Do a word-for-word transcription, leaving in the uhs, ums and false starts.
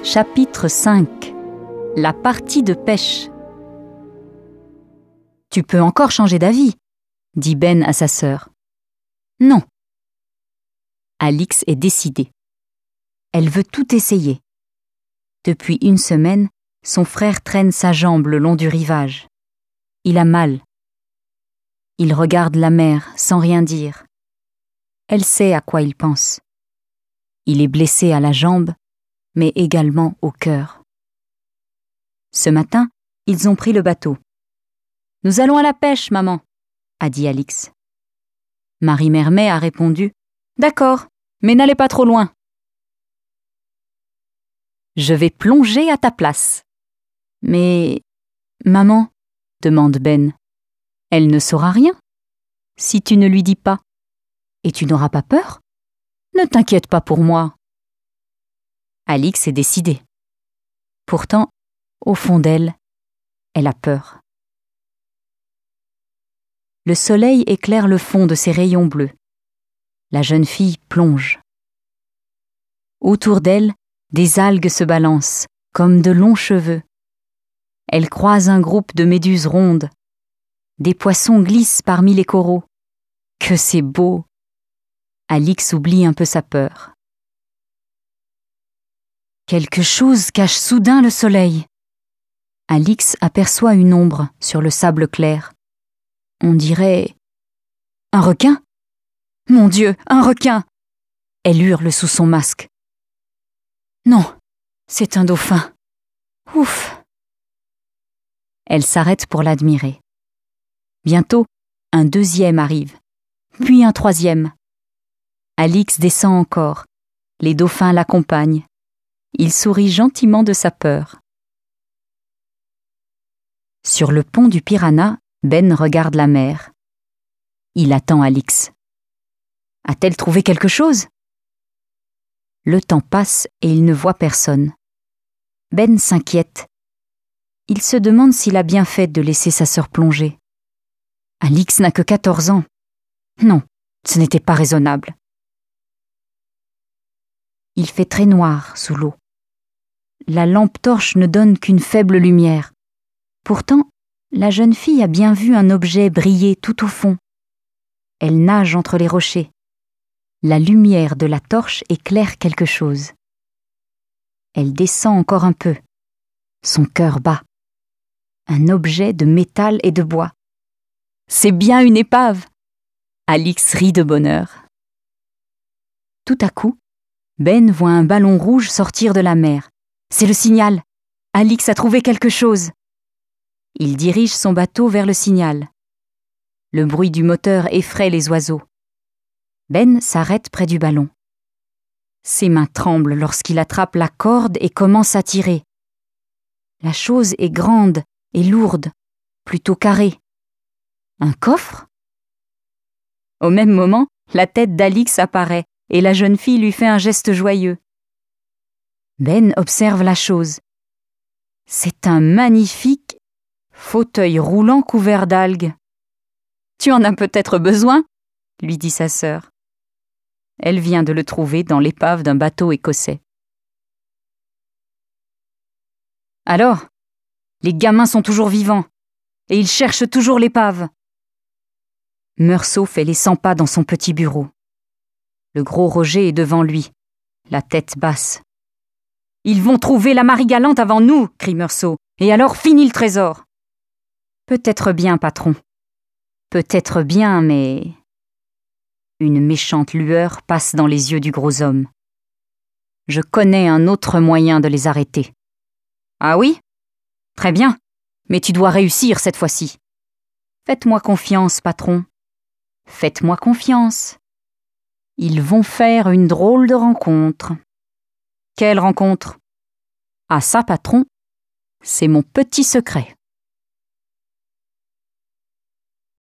Chapitre cinq. La partie de pêche. « Tu peux encore changer d'avis, » dit Ben à sa sœur. « Non. » Alix est décidée. Elle veut tout essayer. Depuis une semaine, son frère traîne sa jambe le long du rivage. Il a mal. Il regarde la mer sans rien dire. Elle sait à quoi il pense. Il est blessé à la jambe, mais également au cœur. Ce matin, ils ont pris le bateau. « Nous allons à la pêche, maman », a dit Alix. Marie Mermet a répondu « D'accord, mais n'allez pas trop loin. »« Je vais plonger à ta place. »« Mais, maman, » demande Ben, « elle ne saura rien si tu ne lui dis pas. Et tu n'auras pas peur ? Ne t'inquiète pas pour moi. » Alix est décidée. Pourtant, au fond d'elle, elle a peur. Le soleil éclaire le fond de ses rayons bleus. La jeune fille plonge. Autour d'elle, des algues se balancent, comme de longs cheveux. Elle croise un groupe de méduses rondes. Des poissons glissent parmi les coraux. Que c'est beau! Alix oublie un peu sa peur. Quelque chose cache soudain le soleil. Alix aperçoit une ombre sur le sable clair. On dirait... un requin ? Mon Dieu, un requin ! Elle hurle sous son masque. Non, c'est un dauphin. Ouf ! Elle s'arrête pour l'admirer. Bientôt, un deuxième arrive, puis un troisième. Alix descend encore. Les dauphins l'accompagnent. Il sourit gentiment de sa peur. Sur le pont du Piranha, Ben regarde la mer. Il attend Alix. A-t-elle trouvé quelque chose ? Le temps passe et il ne voit personne. Ben s'inquiète. Il se demande s'il a bien fait de laisser sa sœur plonger. Alix n'a que quatorze ans. Non, ce n'était pas raisonnable. Il fait très noir sous l'eau. La lampe torche ne donne qu'une faible lumière. Pourtant, la jeune fille a bien vu un objet briller tout au fond. Elle nage entre les rochers. La lumière de la torche éclaire quelque chose. Elle descend encore un peu. Son cœur bat. Un objet de métal et de bois. C'est bien une épave! Alix rit de bonheur. Tout à coup, Ben voit un ballon rouge sortir de la mer. C'est le signal. Alix a trouvé quelque chose. Il dirige son bateau vers le signal. Le bruit du moteur effraie les oiseaux. Ben s'arrête près du ballon. Ses mains tremblent lorsqu'il attrape la corde et commence à tirer. La chose est grande et lourde, plutôt carrée. Un coffre ? Au même moment, la tête d'Alix apparaît et la jeune fille lui fait un geste joyeux. Ben observe la chose. C'est un magnifique fauteuil roulant couvert d'algues. « Tu en as peut-être besoin ?» lui dit sa sœur. Elle vient de le trouver dans l'épave d'un bateau écossais. « Alors, les gamins sont toujours vivants et ils cherchent toujours l'épave. » Meursault fait les cent pas dans son petit bureau. Le gros Roger est devant lui, la tête basse. « Ils vont trouver la Marie-Galante avant nous !» crie Meursault. « Et alors finit le trésor !»« Peut-être bien, patron. Peut-être bien, mais... » Une méchante lueur passe dans les yeux du gros homme. « Je connais un autre moyen de les arrêter. »« Ah oui ? Très bien, mais tu dois réussir cette fois-ci. »« Faites-moi confiance, patron. Faites-moi confiance. Ils vont faire une drôle de rencontre. » « Quelle rencontre ? » « Ah ça, patron, c'est mon petit secret. »